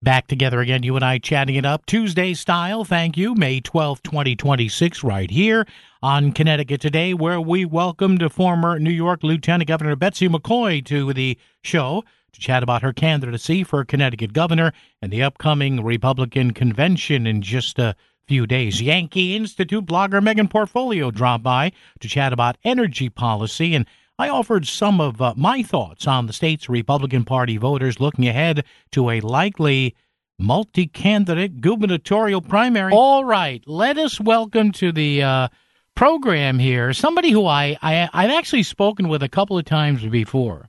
Back together again, you and I chatting it up Tuesday style. Thank you. May 12th, 2026, right here on Connecticut Today, where we welcomed former New York Lieutenant Governor Betsy McCoy to the show to chat about her candidacy for Connecticut governor and the upcoming Republican convention in just a few days. Yankee Institute blogger Megan Portfolio dropped by to chat about energy policy, and I offered some of my thoughts on the state's Republican Party voters looking ahead to a likely multi-candidate gubernatorial primary. All right, let us welcome to the program here somebody who I've actually spoken with a couple of times before,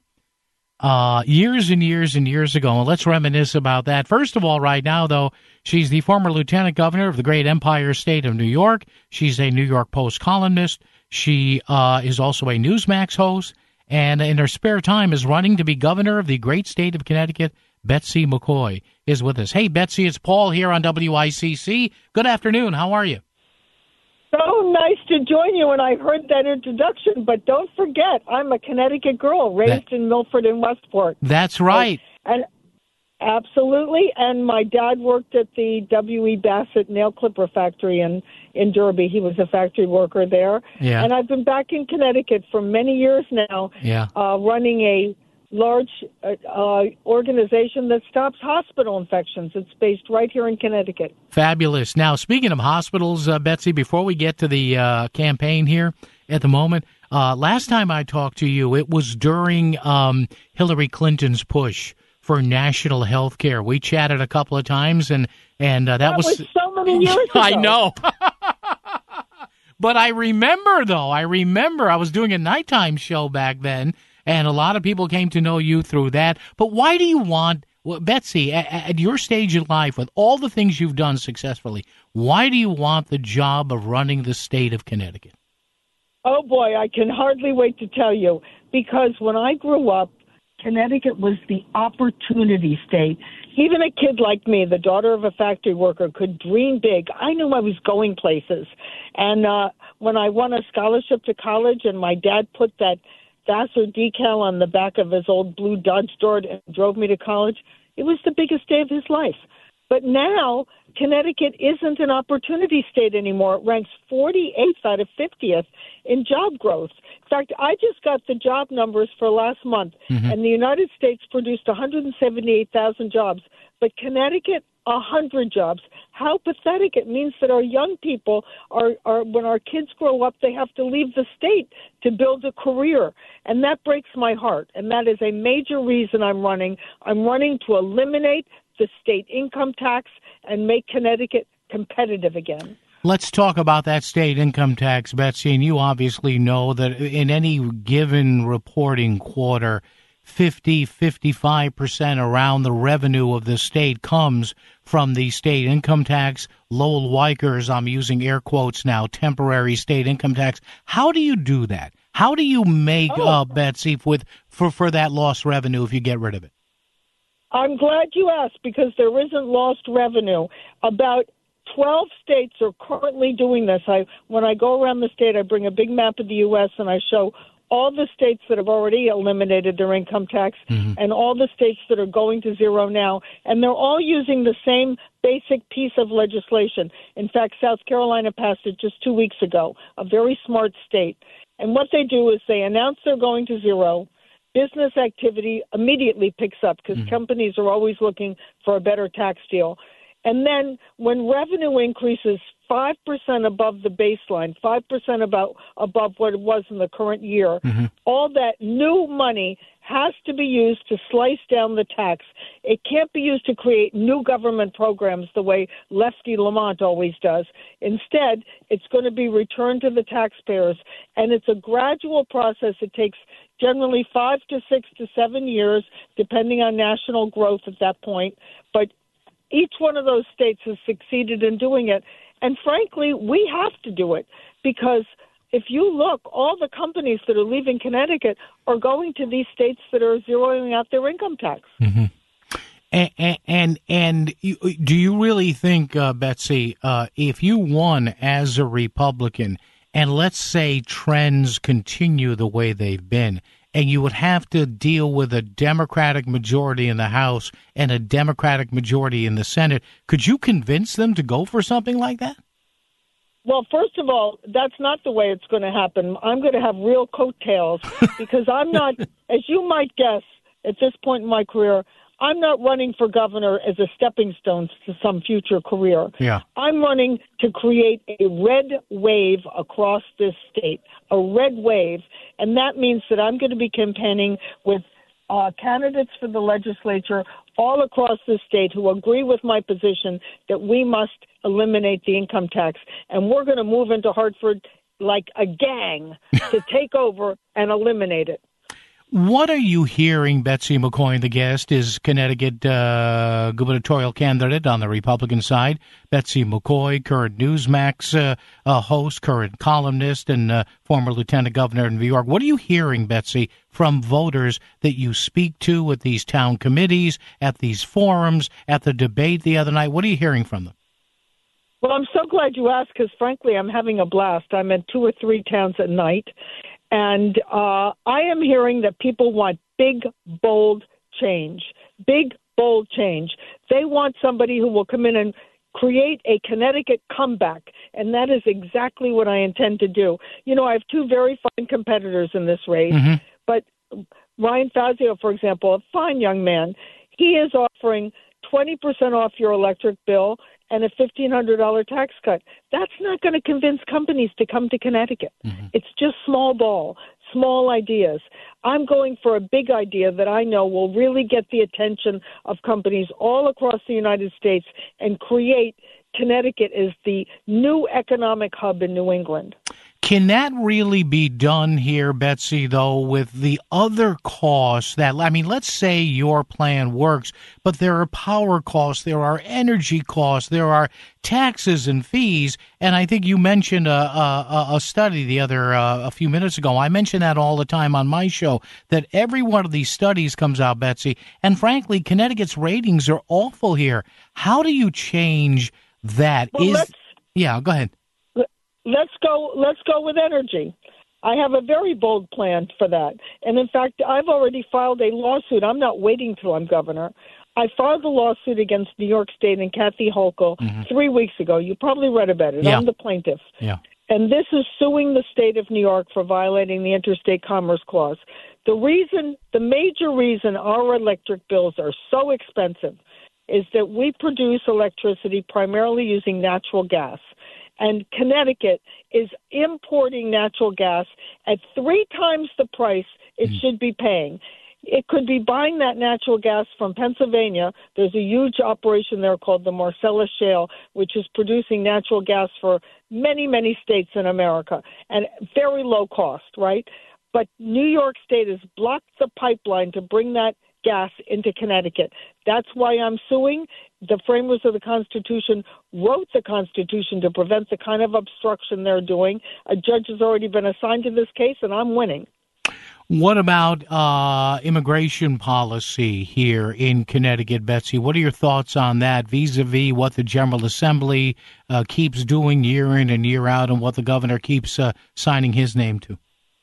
years and years and years ago, and let's reminisce about that. First of all, right now, though, she's the former lieutenant governor of the great Empire State of New York. She's a New York Post columnist. She is also a Newsmax host, and in her spare time is running to be governor of the great state of Connecticut. Betsy McCoy is with us. Hey, Betsy, it's Paul here on WICC. Good afternoon. How are you? So nice to join you, and I heard that introduction, but don't forget, I'm a Connecticut girl raised in Milford and Westport. That's right. And absolutely, and my dad worked at the W.E. Bassett nail clipper factory in Derby. He was a factory worker there. Yeah. And I've been back in Connecticut for many years now, running a large organization that stops hospital infections. It's based right here in Connecticut. Fabulous. Now, speaking of hospitals, Betsy, before we get to the campaign here at the moment, last time I talked to you, it was during Hillary Clinton's push for national health care. We chatted a couple of times, and that was so many years ago. I know. But I remember I was doing a nighttime show back then, and a lot of people came to know you through that. But why do you want, Betsy, at your stage in life, with all the things you've done successfully, why do you want the job of running the state of Connecticut? Oh, boy, I can hardly wait to tell you. Because when I grew up, Connecticut was the opportunity state. Even a kid like me, the daughter of a factory worker, could dream big. I knew I was going places. And when I won a scholarship to college and my dad put that Vassar decal on the back of his old blue Dodge Dart and drove me to college, it was the biggest day of his life. But now, Connecticut isn't an opportunity state anymore. It ranks 48th out of 50th in job growth. In fact, I just got the job numbers for last month, and the United States produced 178,000 jobs, but Connecticut, 100 jobs. How pathetic. It means that our young people are when our kids grow up, they have to leave the state to build a career. And that breaks my heart. And that is a major reason I'm running. I'm running to eliminate the state income tax and make Connecticut competitive again. Let's talk about that state income tax, Betsy. And you obviously know that in any given reporting quarter, 55% around the revenue of the state comes from the state income tax. Lowell Weiker's, I'm using air quotes now, temporary state income tax. How do you do that? How do you make up, Betsy, for that lost revenue if you get rid of it? I'm glad you asked, because there isn't lost revenue. About 12 states are currently doing this. When I go around the state, I bring a big map of the U.S. and I show all the states that have already eliminated their income tax and all the states that are going to zero now. And they're all using the same basic piece of legislation. In fact, South Carolina passed it just 2 weeks ago, a very smart state. And what they do is they announce they're going to zero. Business activity immediately picks up because companies are always looking for a better tax deal. And then when revenue increases 5% above the baseline, 5% above what it was in the current year, all that new money has to be used to slice down the tax. It can't be used to create new government programs the way Lefty Lamont always does. Instead, it's going to be returned to the taxpayers, and it's a gradual process. It takes generally 5 to 6 to 7 years, depending on national growth at that point. But each one of those states has succeeded in doing it. And frankly, we have to do it, because if you look, all the companies that are leaving Connecticut are going to these states that are zeroing out their income tax. And do you really think, Betsy, if you won as a Republican, and let's say trends continue the way they've been, and you would have to deal with a Democratic majority in the House and a Democratic majority in the Senate. Could you convince them to go for something like that? Well, first of all, that's not the way it's going to happen. I'm going to have real coattails because I'm not, as you might guess, at this point in my career, I'm not running for governor as a stepping stone to some future career. Yeah. I'm running to create a red wave across this state, a red wave, and that means that I'm going to be campaigning with candidates for the legislature all across the state who agree with my position that we must eliminate the income tax. And we're going to move into Hartford like a gang to take over and eliminate it. What are you hearing? Betsy McCoy, the guest, is Connecticut gubernatorial candidate on the Republican side. Betsy McCoy, current Newsmax host, current columnist, and former lieutenant governor in New York. What are you hearing, Betsy, from voters that you speak to at these town committees, at these forums, at the debate the other night? What are you hearing from them? Well, I'm so glad you asked because, frankly, I'm having a blast. I'm in 2 or 3 towns at night. And I am hearing that people want big, bold change. Big, bold change. They want somebody who will come in and create a Connecticut comeback, and that is exactly what I intend to do. You know, I have 2 very fine competitors in this race, but Ryan Fazio, for example, a fine young man, he is offering 20% off your electric bill and a $1,500 tax cut. That's not going to convince companies to come to Connecticut. It's just small ball, small ideas. I'm going for a big idea that I know will really get the attention of companies all across the United States and create Connecticut as the new economic hub in New England. Can that really be done here, Betsy, though, with the other costs that, I mean, let's say your plan works, but there are power costs, there are energy costs, there are taxes and fees, and I think you mentioned a study a few minutes ago. I mention that all the time on my show, that every one of these studies comes out, Betsy, and frankly, Connecticut's ratings are awful here. How do you change that? Well, yeah, go ahead. Let's go with energy. I have a very bold plan for that. And in fact, I've already filed a lawsuit. I'm not waiting till I'm governor. I filed a lawsuit against New York State and Kathy Hochul 3 weeks ago. You probably read about it. Yeah. I'm the plaintiff. Yeah. And this is suing the state of New York for violating the Interstate Commerce Clause. The major reason our electric bills are so expensive is that we produce electricity primarily using natural gas. And Connecticut is importing natural gas at 3 times the price it should be paying. It could be buying that natural gas from Pennsylvania. There's a huge operation there called the Marcellus Shale, which is producing natural gas for many, many states in America, and very low cost, right? But New York State has blocked the pipeline to bring that gas into Connecticut. That's why I'm suing. The framers of the Constitution wrote the Constitution to prevent the kind of obstruction they're doing. A judge has already been assigned to this case, and I'm winning. What about immigration policy here in Connecticut, Betsy? What are your thoughts on that vis-a-vis what the General Assembly keeps doing year in and year out and what the governor keeps signing his name to?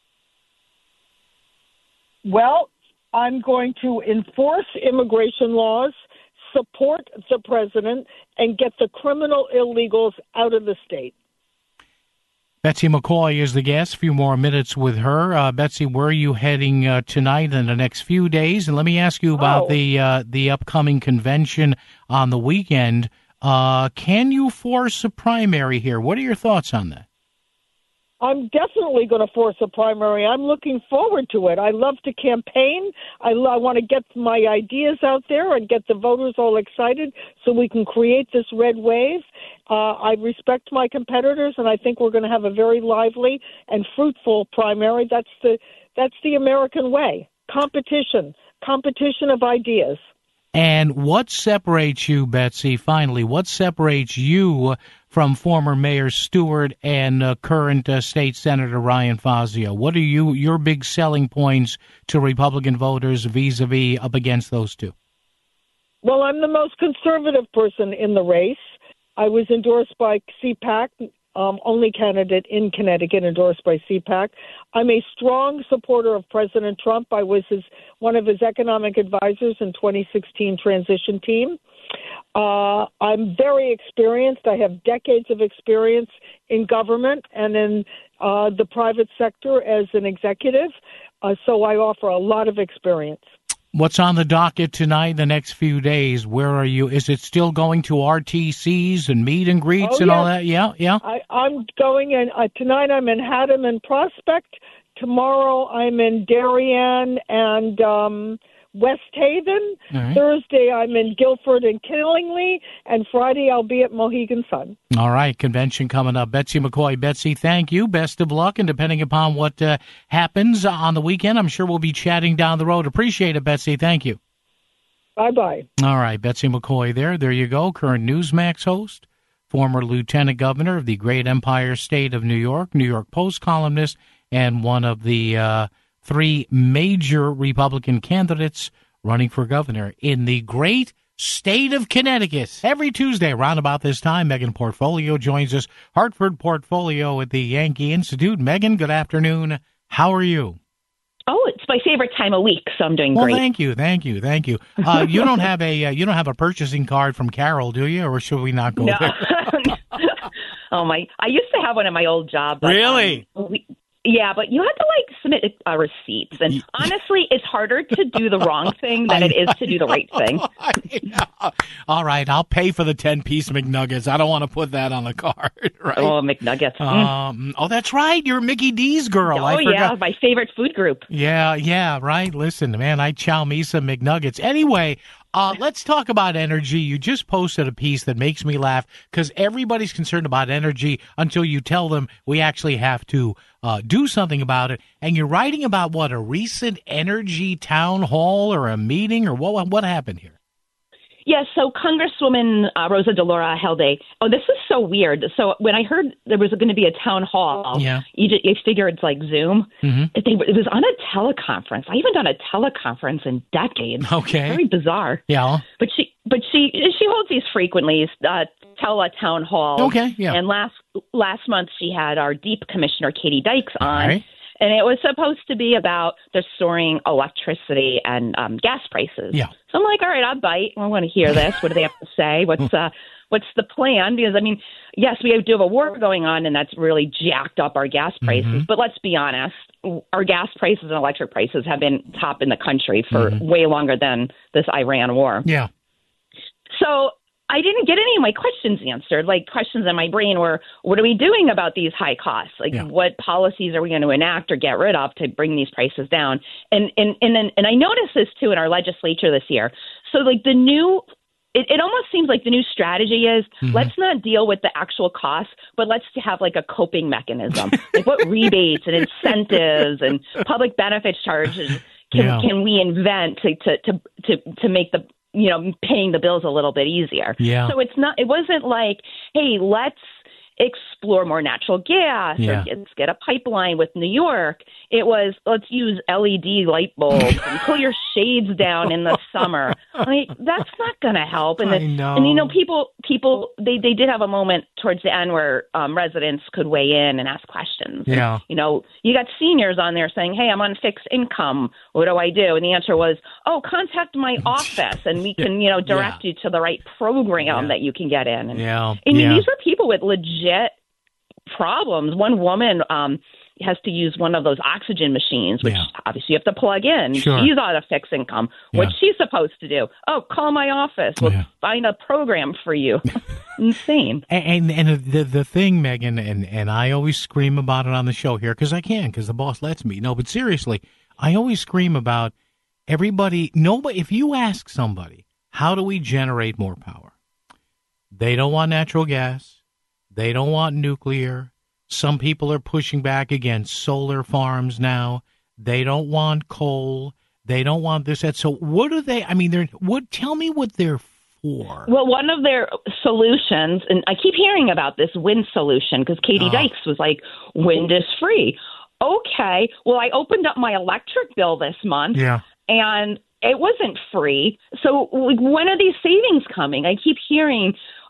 Well, I'm going to enforce immigration laws, support the president, and get the criminal illegals out of the state. Betsy McCoy is the guest. A few more minutes with her. Betsy, where are you heading tonight and the next few days? And let me ask you about the upcoming convention on the weekend. Can you force a primary here? What are your thoughts on that? I'm definitely going to force a primary. I'm looking forward to it. I love to campaign. I want to get my ideas out there and get the voters all excited so we can create this red wave. I respect my competitors, and I think we're going to have a very lively and fruitful primary. That's the American way. Competition of ideas. And what separates you, Betsy, finally, what separates you from former Mayor Stewart and current State Senator Ryan Fazio? What are your big selling points to Republican voters vis-a-vis up against those two? Well, I'm the most conservative person in the race. I was endorsed by CPAC only candidate in Connecticut endorsed by CPAC. I'm a strong supporter of President Trump. I was one of his economic advisors in 2016 transition team. I'm very experienced. I have decades of experience in government and in the private sector as an executive. So I offer a lot of experience. What's on the docket tonight, the next few days? Where are you? Is it still going to RTCs and meet and greets and all that? Yeah. I'm going in. Tonight I'm in Haddam and Prospect. Tomorrow I'm in Darien and West Haven. Right. Thursday I'm in Guilford and Killingly. And Friday I'll be at Mohegan Sun. All right. Convention coming up. Betsy McCoy. Betsy, thank you. Best of luck. And depending upon what happens on the weekend, I'm sure we'll be chatting down the road. Appreciate it, Betsy. Thank you. Bye-bye. All right. Betsy McCoy there. There you go. Current Newsmax host, former lieutenant governor of the great empire state of New York Post columnist, and one of the three major Republican candidates running for governor in the great state of Connecticut. Every Tuesday around about this time, Megan Portfolio joins us, Hartford Portfolio at the Yankee Institute. Megan, good afternoon. How are you? Oh, it's my favorite time of week, so I'm doing great. Well, thank you. You don't have a purchasing card from Carol, do you? Or should we not go there? I used to have one at my old job. But, really? Yeah, but you have to submit receipts, and honestly, it's harder to do the wrong thing than it is to do the right thing. All right, I'll pay for the 10-piece McNuggets. I don't want to put that on the card, right? Oh, McNuggets. Oh, that's right. You're a Mickey D's girl. Oh, yeah, my favorite food group. Yeah, right. Listen, man, I chow me some McNuggets. Anyway, let's talk about energy. You just posted a piece that makes me laugh because everybody's concerned about energy until you tell them we actually have to do something about it. And you're writing about a recent energy town hall or a meeting or what happened here? Yes, so Congresswoman Rosa DeLauro held this is so weird. So when I heard there was going to be a town hall, you figure it's like Zoom. Mm-hmm. It was on a teleconference. I haven't done a teleconference in decades. Okay. Very bizarre. Yeah. But she holds these frequently, town hall. Okay, yeah. And last month she had our DEEP commissioner, Katie Dykes, on. Right. And it was supposed to be about the soaring electricity and gas prices. Yeah. So I'm like, all right, I'll bite. I want to hear this. What do they have to say? What's the plan? Because, yes, we do have a war going on, and that's really jacked up our gas prices. Mm-hmm. But let's be honest, our gas prices and electric prices have been top in the country for way longer than this Iran war. Yeah. So I didn't get any of my questions answered. Questions in my brain were, what are we doing about these high costs? What policies are we going to enact or get rid of to bring these prices down? And I noticed this too in our legislature this year. So it almost seems like the new strategy is let's not deal with the actual costs, but let's have a coping mechanism. What rebates and incentives and public benefits charges can we invent to make the paying the bills a little bit easier. Yeah. So it wasn't like, hey, let's explore more natural gas or let's get a pipeline with New York. It was, let's use LED light bulbs and pull your shades down in the summer. That's not going to help. And people, they did have a moment towards the end where residents could weigh in and ask questions. Yeah. And, you got seniors on there saying, hey, I'm on fixed income. What do I do? And the answer was, contact my office and we can, direct you to the right program that you can get in. And, these were people with legit problems. One woman has to use one of those oxygen machines, which obviously you have to plug in. Sure. She's on a fixed income. What's she supposed to do? Oh, call my office. We'll find a program for you. Insane. And the thing, Megan, and I always scream about it on the show here because the boss lets me. No, but seriously, I always scream about everybody. Nobody. If you ask somebody, how do we generate more power? They don't want natural gas. They don't want nuclear. Some people are pushing back against solar farms now. They don't want coal. They don't want this, that. So what are they? Tell me what they're for. Well, one of their solutions, and I keep hearing about this wind solution because Katie Dykes was like, wind is free. Okay. Well, I opened up my electric bill this month. Yeah. And it wasn't free. So when are these savings coming? I keep hearing,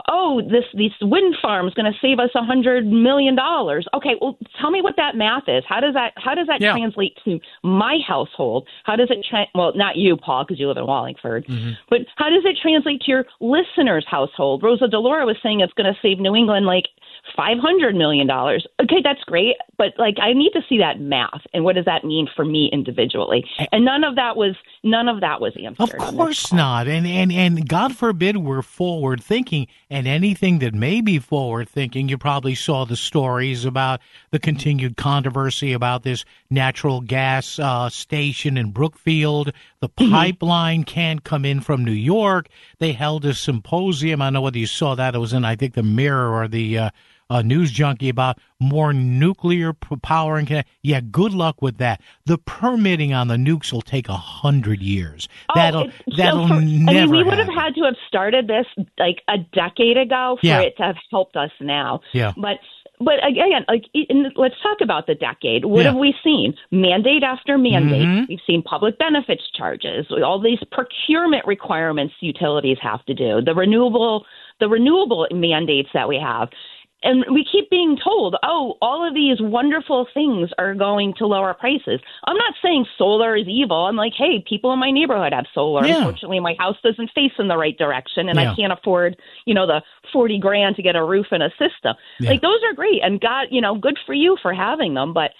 oh, this wind farm is going to save us $100 million. Okay, well, tell me what that math is. How does that translate to my household? How does it well, not you, Paul, because you live in Wallingford, but how does it translate to your listener's household? Rosa DeLauro was saying it's going to save New England like $500 million. Okay, that's great, but like I need to see that math and what does that mean for me individually? And none of that was answered. Of course not. And God forbid we're forward thinking. And anything that may be forward thinking, you probably saw the stories about the continued controversy about this natural gas station in Brookfield. The pipeline can't come in from New York. They held a symposium. I don't know whether you saw that. It was in, I think, the Mirror or the News Junkie about more nuclear power. Yeah, good luck with that. The permitting on the nukes will take 100 years. That'll never. I mean, we would have had to have started this like a decade ago for it to have helped us now. Yeah. But again, let's talk about the decade. What have we seen? Mandate after mandate. We've seen public benefits charges, all these procurement requirements utilities have to do, the renewable mandates that we have. And we keep being told, oh, all of these wonderful things are going to lower prices. I'm not saying solar is evil. I'm like, hey, people in my neighborhood have solar. Yeah. Unfortunately, my house doesn't face in the right direction, and I can't afford, the $40,000 to get a roof and a system. Yeah. Like, those are great, and God, good for you for having them, but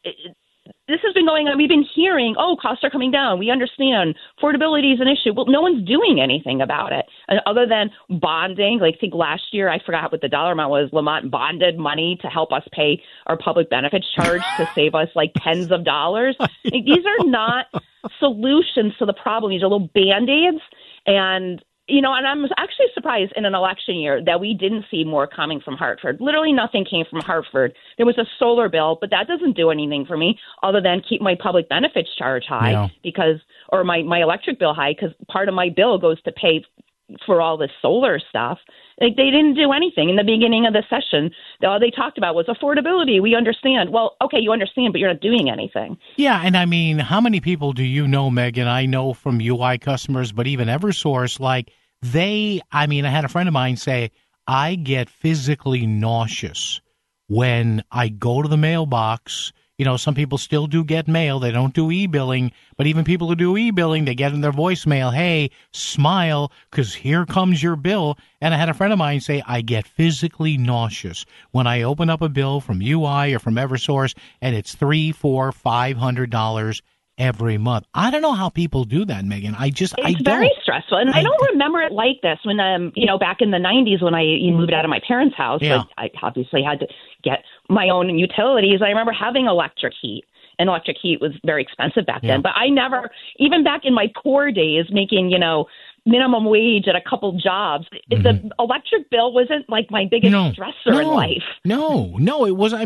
this has been going on. We've been hearing, costs are coming down. We understand affordability is an issue. Well, no one's doing anything about it other than bonding. Like, I think last year, I forgot what the dollar amount was. Lamont bonded money to help us pay our public benefits charge to save us like tens of dollars. Like, these are not solutions to the problem. These are little Band-Aids. And and I'm actually surprised in an election year that we didn't see more coming from Hartford. Literally nothing came from Hartford. There was a solar bill, but that doesn't do anything for me other than keep my public benefits charge high or my electric bill high, because part of my bill goes to pay for all this solar stuff. Like, they didn't do anything in the beginning of the session. All they talked about was affordability. We understand. Well, okay, you understand, but you're not doing anything. Yeah, and I mean, how many people do you know, Megan? I know from UI customers, but even Eversource, like I had a friend of mine say, I get physically nauseous when I go to the mailbox. Some people still do get mail. They don't do e-billing, but even people who do e-billing, they get in their voicemail, hey, smile, because here comes your bill. And I had a friend of mine say, I get physically nauseous when I open up a bill from UI or from Eversource, and it's $300, $400, $500 every month. I don't know how people do that, Megan. It's very stressful. And I don't remember it like this when, back in the 90s when I moved out of my parents' house. Yeah. I obviously had to get my own utilities. I remember having electric heat. And electric heat was very expensive back then. But I never, even back in my poor days, making, minimum wage at a couple jobs, the electric bill wasn't like my biggest stressor in life. No, it was.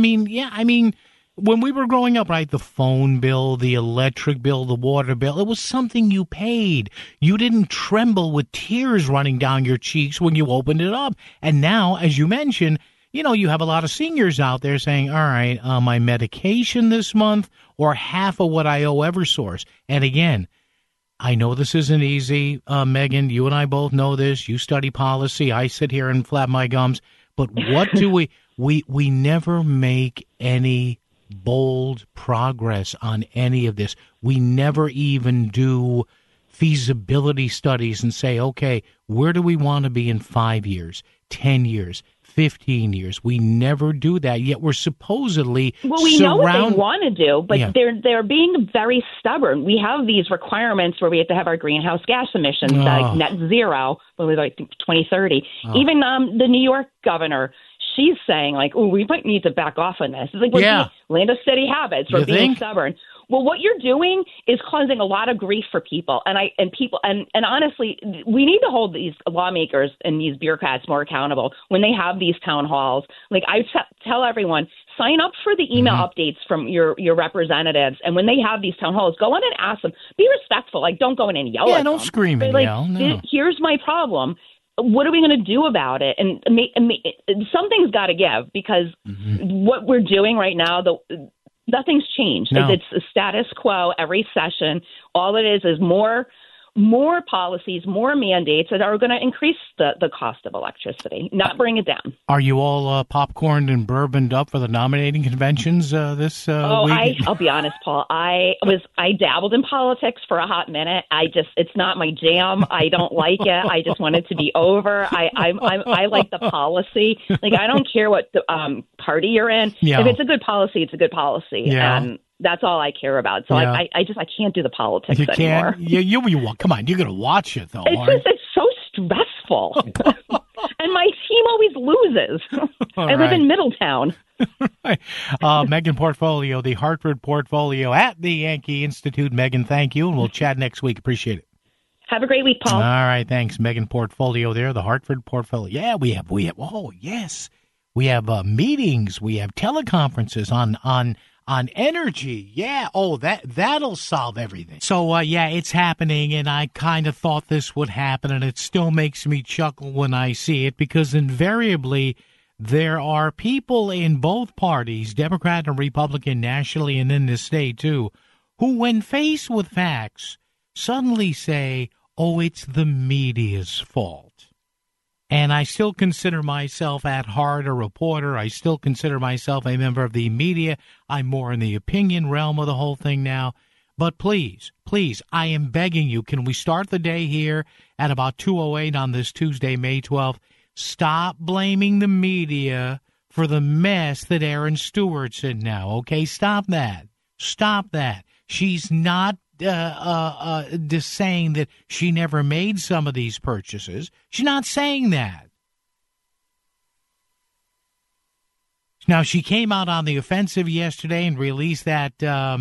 When we were growing up, right, the phone bill, the electric bill, the water bill, it was something you paid. You didn't tremble with tears running down your cheeks when you opened it up. And now, as you mentioned, you have a lot of seniors out there saying, all right, my medication this month or half of what I owe Eversource. And again, I know this isn't easy, Megan. You and I both know this. You study policy. I sit here and flap my gums. But what do we never make any bold progress on any of this. We never even do feasibility studies and say, okay, where do we want to be in 5 years, 10 years, 15 years? We never do that, yet we're supposedly we know what they want to do, but they're being very stubborn. We have these requirements where we have to have our greenhouse gas emissions net zero by 2030. Even the New York governor, she's saying, like, oh, we might need to back off on this. It's like, land of steady habits. We're being stubborn. Well, what you're doing is causing a lot of grief for people. And honestly, we need to hold these lawmakers and these bureaucrats more accountable when they have these town halls. Like, I tell everyone, sign up for the email updates from your representatives. And when they have these town halls, go in and ask them. Be respectful. Like, don't go in and yell at them. Don't scream and yell. No. Here's my problem. What are we going to do about it? And something's got to give, because what we're doing right now, nothing's changed. No. It's a status quo every session. All it is more more policies, more mandates that are going to increase the cost of electricity, not bring it down. Are you all popcorned and bourboned up for the nominating conventions this week? I'll be honest, Paul. I dabbled in politics for a hot minute. It's not my jam. I don't like it. I just want it to be over. I like the policy. Like, I don't care what party you're in. Yeah. If it's a good policy, it's a good policy. Yeah. And that's all I care about. So yeah. I can't do the politics you anymore. Can't. You come on, you're going to watch it though. It's so stressful, and my team always loses. I live in Middletown. Right. Megan Portfolio, the Hartford Portfolio at the Yankee Institute. Megan, thank you, and we'll chat next week. Appreciate it. Have a great week, Paul. All right, thanks, Megan Portfolio there, the Hartford Portfolio. Yeah, we have. Oh, yes, we have meetings. We have teleconferences on energy. Yeah. Oh, that'll solve everything. So, yeah, it's happening, and I kind of thought this would happen, and it still makes me chuckle when I see it, because invariably there are people in both parties, Democrat and Republican, nationally and in this state too, who, when faced with facts, suddenly say, oh, it's the media's fault. And I still consider myself at heart a reporter. I still consider myself a member of the media. I'm more in the opinion realm of the whole thing now. But please, I am begging you, can we start the day here at about 2:08 on this Tuesday, May 12th? Stop blaming the media for the mess that Aaron Stewart's in now, okay? Stop that. She's not just saying that she never made some of these purchases. She's not saying that. Now, she came out on the offensive yesterday and released that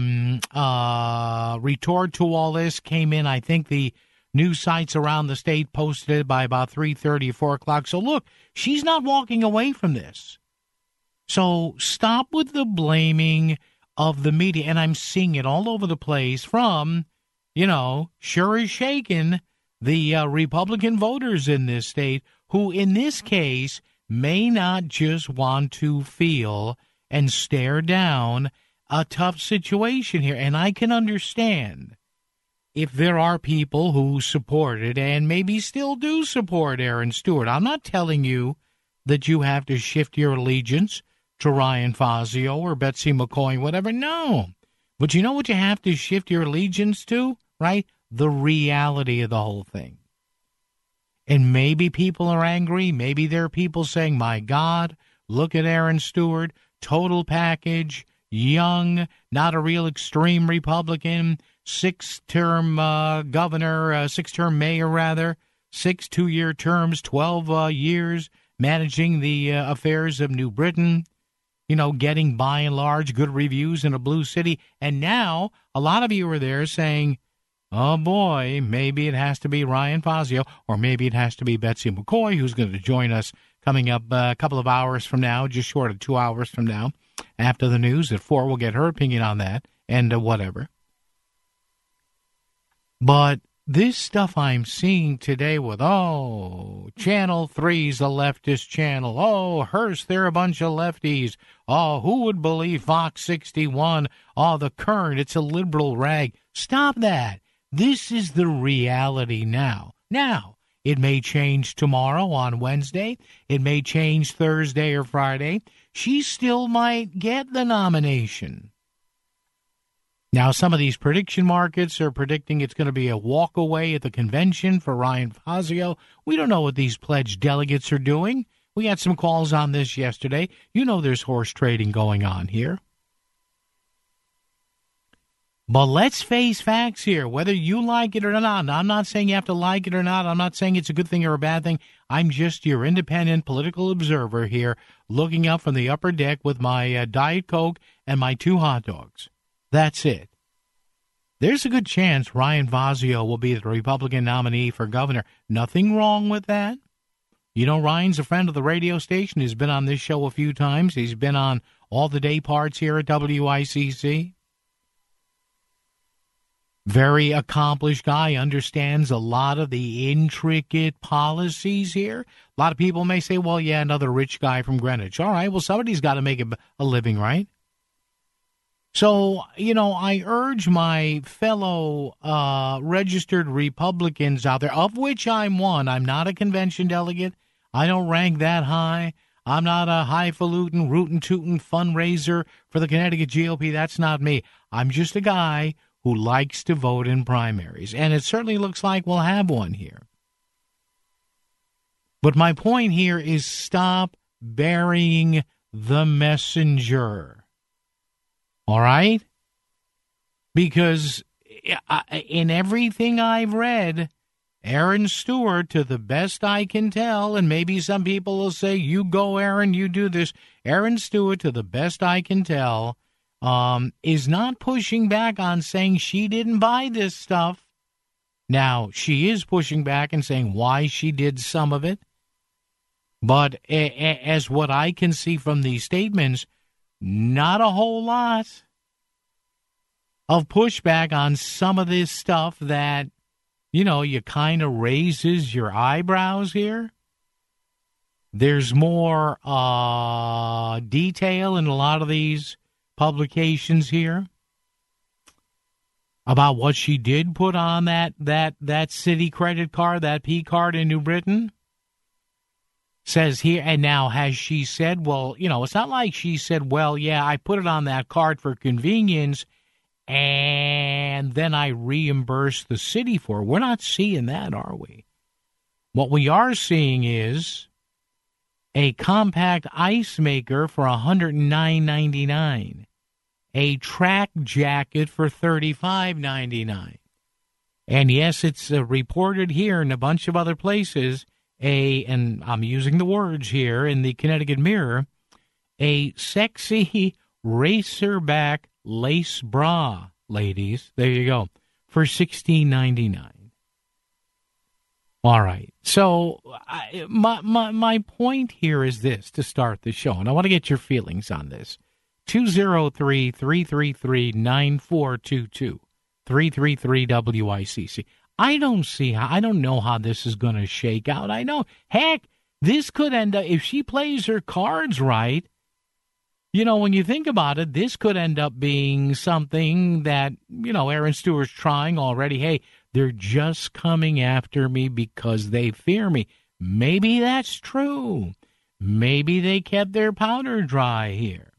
retort to all this. Came in, I think the news sites around the state posted it by about 3:30, 4 o'clock. So, look, she's not walking away from this. So stop with the blaming of the media. And I'm seeing it all over the place from, sure as shaken, the Republican voters in this state who, in this case, may not just want to feel and stare down a tough situation here. And I can understand if there are people who supported and maybe still do support Aaron Stewart. I'm not telling you that you have to shift your allegiance to Ryan Fazio or Betsy McCoy, whatever. No. But you know what you have to shift your allegiance to, right? The reality of the whole thing. And maybe people are angry. Maybe there are people saying, my God, look at Aaron Stewart, total package, young, not a real extreme Republican, six-term governor, six-term mayor, rather, 6 two-year terms, 12 years, managing the affairs of New Britain, getting by and large good reviews in a blue city. And now a lot of you are there saying, oh, boy, maybe it has to be Ryan Fazio, or maybe it has to be Betsy McCoy, who's going to join us coming up a couple of hours from now, just short of 2 hours from now, after the news. At 4, we'll get her opinion on that and whatever. But this stuff I'm seeing today with, Channel 3's a leftist channel. Oh, Hearst, they're a bunch of lefties. Oh, who would believe Fox 61? Oh, the Current, it's a liberal rag. Stop that. This is the reality now. Now, it may change tomorrow on Wednesday. It may change Thursday or Friday. She still might get the nomination. Now, some of these prediction markets are predicting it's going to be a walk away at the convention for Ryan Fazio. We don't know what these pledged delegates are doing. We had some calls on this yesterday. There's horse trading going on here. But let's face facts here, whether you like it or not. I'm not saying you have to like it or not. I'm not saying it's a good thing or a bad thing. I'm just your independent political observer here, looking up from the upper deck with my Diet Coke and my 2 hot dogs. That's it. There's a good chance Ryan Fazio will be the Republican nominee for governor. Nothing wrong with that. Ryan's a friend of the radio station. He's been on this show a few times. He's been on all the day parts here at WICC. Very accomplished guy, understands a lot of the intricate policies here. A lot of people may say, well, yeah, another rich guy from Greenwich. All right, well, somebody's got to make a living, right? So, I urge my fellow registered Republicans out there, of which I'm one. I'm not a convention delegate. I don't rank that high. I'm not a highfalutin, rootin' fundraiser for the Connecticut GOP. That's not me. I'm just a guy who likes to vote in primaries. And it certainly looks like we'll have one here. But my point here is stop burying the messenger. All right? Because in everything I've read, Aaron Stewart, to the best I can tell, and maybe some people will say, you go, Aaron, you do this. Aaron Stewart, to the best I can tell, is not pushing back on saying she didn't buy this stuff. Now, she is pushing back and saying why she did some of it. But as what I can see from these statements, not a whole lot of pushback on some of this stuff that, you kind of raises your eyebrows here. There's more detail in a lot of these publications here about what she did put on that Citi credit card, that P card in New Britain. Says here, and now has she said, well, it's not like she said, well, yeah, I put it on that card for convenience, and then I reimburse the city for it. We're not seeing that, are we? What we are seeing is a compact ice maker for $109.99, a track jacket for $35.99. And yes, it's reported here in a bunch of other places, and I'm using the words here in the Connecticut Mirror, a sexy racerback lace bra, ladies. There you go, for $16.99. All right. So my point here is this to start the show, and I want to get your feelings on this. 203-333-9422, 333-WICC. I don't know how this is going to shake out. I know, heck, this could end up, if she plays her cards right, when you think about it, this could end up being something that, Aaron Stewart's trying already. Hey, they're just coming after me because they fear me. Maybe that's true. Maybe they kept their powder dry here.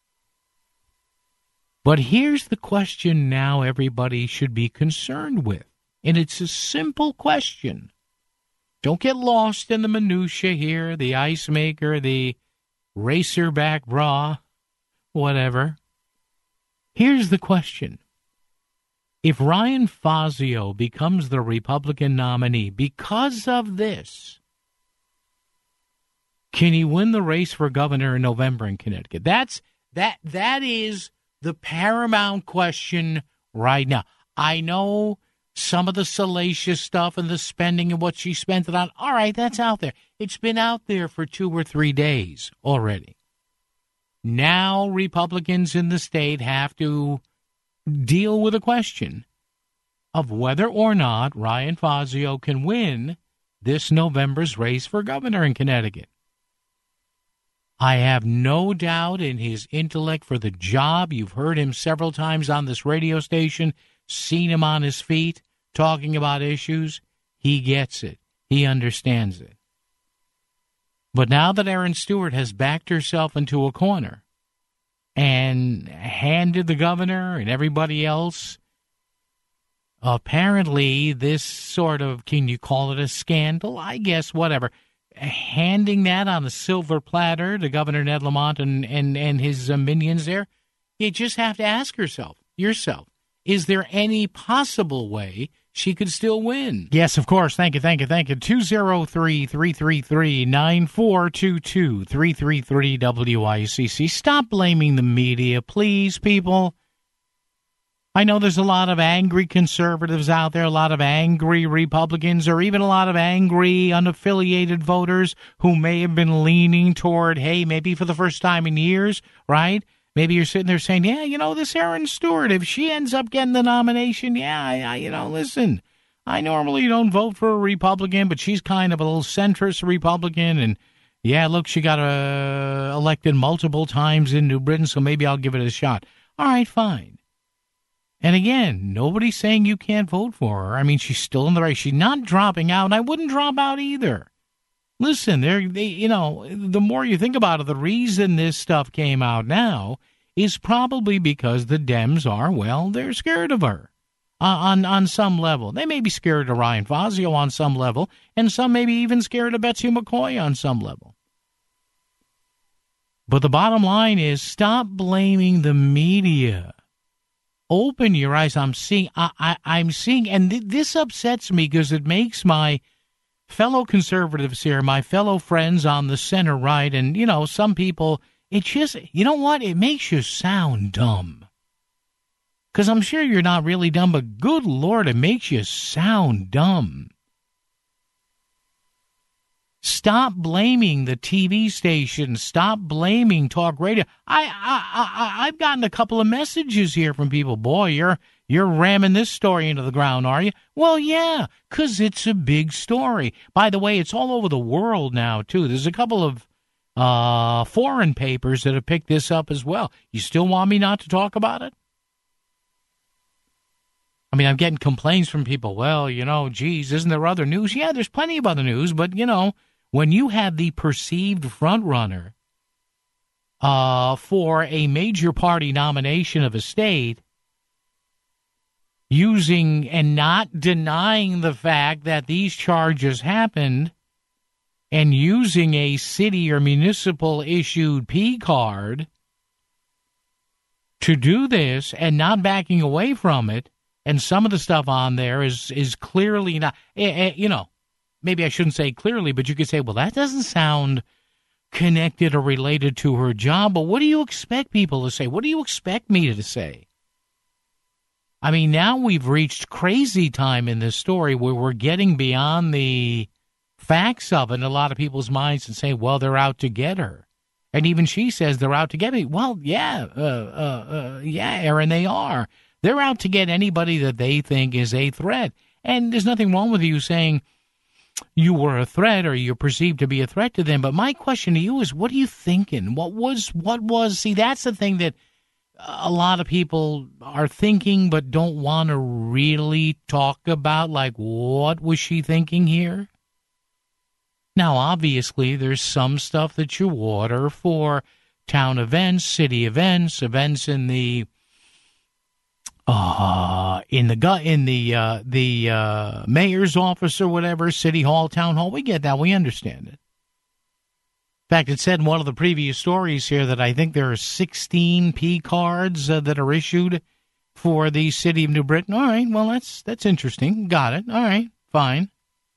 But here's the question now everybody should be concerned with. And it's a simple question. Don't get lost in the minutia here, the ice maker, the racerback bra, whatever. Here's the question. If Ryan Fazio becomes the Republican nominee because of this, can he win the race for governor in November in Connecticut? That is the paramount question right now. I know some of the salacious stuff and the spending and what she spent it on. All right, that's out there. It's been out there for 2 or 3 days already. Now Republicans in the state have to deal with a question of whether or not Ryan Fazio can win this November's race for governor in Connecticut. I have no doubt in his intellect for the job. You've heard him several times on this radio station, seen him on his feet, talking about issues. He gets it. He understands it. But now that Aaron Stewart has backed herself into a corner and handed the governor and everybody else, apparently this sort of, can you call it a scandal? I guess, whatever. Handing that on a silver platter to Governor Ned Lamont and his minions there, you just have to ask yourself, is there any possible way she could still win? Yes, of course. Thank you. 203-333-9422, 333-WICC. Stop blaming the media, please, people. I know there's a lot of angry conservatives out there, a lot of angry Republicans, or even a lot of angry unaffiliated voters who may have been leaning toward, hey, maybe for the first time in years, right? Maybe you're sitting there saying, yeah, this Aaron Stewart, if she ends up getting the nomination, listen, I normally don't vote for a Republican, but she's kind of a little centrist Republican, and yeah, look, she got elected multiple times in New Britain, so maybe I'll give it a shot. All right, fine. And again, nobody's saying you can't vote for her. I mean, she's still in the race. She's not dropping out. I wouldn't drop out either. Listen, the more you think about it, the reason this stuff came out now is probably because the Dems are, well, they're scared of her on some level. They may be scared of Ryan Fazio on some level, and some may be even scared of Betsy McCoy on some level. But the bottom line is, stop blaming the media. Open your eyes. I'm seeing, and this upsets me because it makes my fellow conservatives here, my fellow friends on the center right, and, some people, it just, you know what? It makes you sound dumb. Because I'm sure you're not really dumb, but good Lord, it makes you sound dumb. Stop blaming the TV stations. Stop blaming talk radio. I've gotten a couple of messages here from people. Boy, you're ramming this story into the ground, are you? Well, yeah, because it's a big story. By the way, it's all over the world now, too. There's a couple of foreign papers that have picked this up as well. You still want me not to talk about it? I mean, I'm getting complaints from people. Well, geez, isn't there other news? Yeah, there's plenty of other news, but, when you have the perceived frontrunner for a major party nomination of a state using and not denying the fact that these charges happened and using a city or municipal issued P card to do this and not backing away from it, and some of the stuff on there is clearly not, maybe I shouldn't say clearly, but you could say, well, that doesn't sound connected or related to her job. But what do you expect people to say? What do you expect me to say? I mean, now we've reached crazy time in this story where we're getting beyond the facts of it in a lot of people's minds and say, well, they're out to get her. And even she says they're out to get me. Well, yeah, Aaron, they are. They're out to get anybody that they think is a threat. And there's nothing wrong with you saying you were a threat or you're perceived to be a threat to them. But my question to you is, what are you thinking? What was, see, that's the thing that a lot of people are thinking but don't want to really talk about. Like, what was she thinking here? Now, obviously, there's some stuff that you order for town events, city events, events in the mayor's office or whatever, city hall, town hall. We get that. We understand it. In fact, it said in one of the previous stories here that I think there are 16 P cards that are issued for the city of New Britain. All right, well, that's interesting. Got it. All right, fine.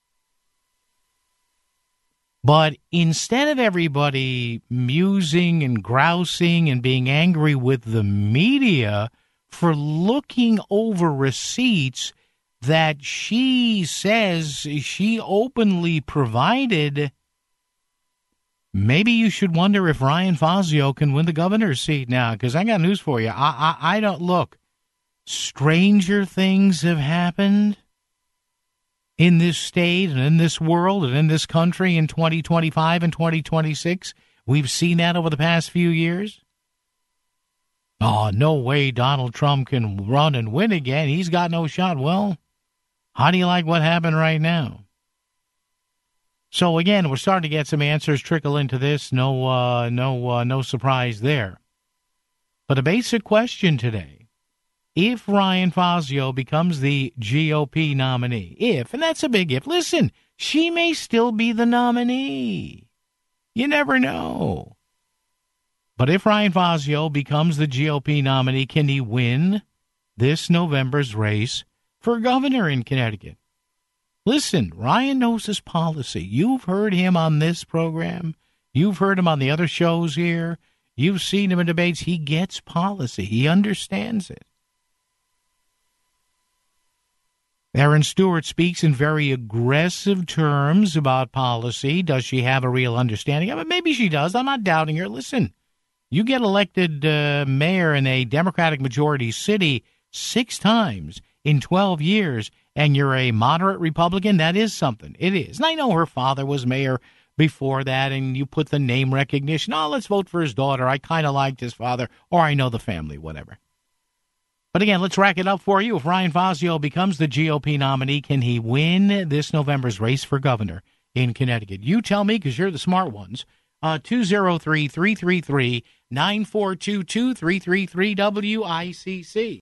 But instead of everybody musing and grousing and being angry with the media for looking over receipts that she says she openly provided, maybe you should wonder if Ryan Fazio can win the governor's seat now, because I got news for you. I don't look. Stranger things have happened in this state and in this world and in this country in 2025 and 2026. We've seen that over the past few years. Oh, no way Donald Trump can run and win again. He's got no shot. Well, how do you like what happened right now? So, again, we're starting to get some answers trickle into this. No surprise there. But a basic question today. If Ryan Fazio becomes the GOP nominee, and that's a big if, listen, she may still be the nominee. You never know. But if Ryan Fazio becomes the GOP nominee, can he win this November's race for governor in Connecticut? Listen, Ryan knows his policy. You've heard him on this program. You've heard him on the other shows here. You've seen him in debates. He gets policy. He understands it. Erin Stewart speaks in very aggressive terms about policy. Does she have a real understanding of it? Maybe she does. I'm not doubting her. Listen, you get elected mayor in a Democratic majority city 6 times in 12 years, and you're a moderate Republican, that is something. It is. And I know her father was mayor before that, and you put the name recognition. Oh, let's vote for his daughter. I kind of liked his father, or I know the family, whatever. But again, let's rack it up for you. If Ryan Fazio becomes the GOP nominee, can he win this November's race for governor in Connecticut? You tell me, because you're the smart ones. 203-333-9422, 333 WICC.